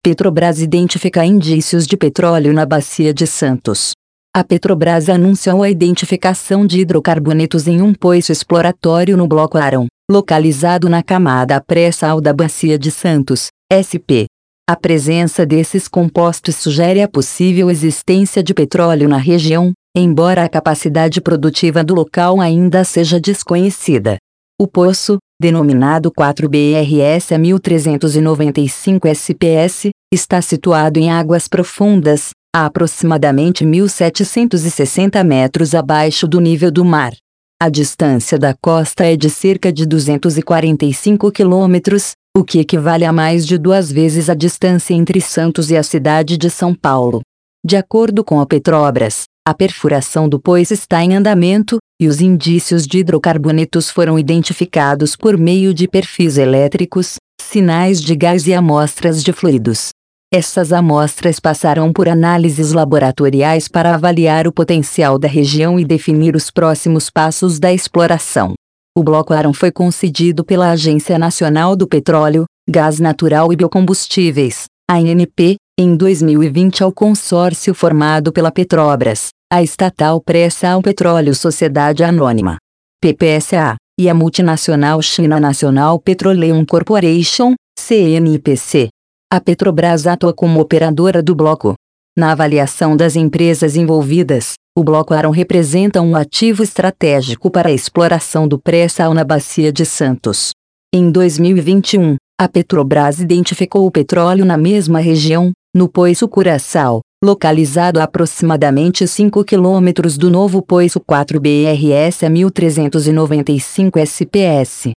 Petrobras identifica indícios de petróleo na Bacia de Santos. A Petrobras anunciou a identificação de hidrocarbonetos em um poço exploratório no Bloco Arão, localizado na camada pré-sal da Bacia de Santos, SP. A presença desses compostos sugere a possível existência de petróleo na região, embora a capacidade produtiva do local ainda seja desconhecida. O poço, denominado 4BRS 1395 SPS, está situado em águas profundas, a aproximadamente 1.760 metros abaixo do nível do mar. A distância da costa é de cerca de 245 quilômetros, o que equivale a mais de 2 vezes a distância entre Santos e a cidade de São Paulo. De acordo com a Petrobras, a perfuração do poço está em andamento, e os indícios de hidrocarbonetos foram identificados por meio de perfis elétricos, sinais de gás e amostras de fluidos. Essas amostras passaram por análises laboratoriais para avaliar o potencial da região e definir os próximos passos da exploração. O Bloco Arão foi concedido pela Agência Nacional do Petróleo, Gás Natural e Biocombustíveis, ANP, em 2020 ao consórcio formado pela Petrobras, a estatal Pré-Sal Petróleo Sociedade Anônima, PPSA, e a multinacional China National Petroleum Corporation, CNPC. A Petrobras atua como operadora do bloco. Na avaliação das empresas envolvidas, o Bloco Arão representa um ativo estratégico para a exploração do pré-sal na Bacia de Santos. Em 2021, a Petrobras identificou o petróleo na mesma região, no poço Curaçao, localizado a aproximadamente 5 quilômetros do novo poço 4BRS 1395 SPS.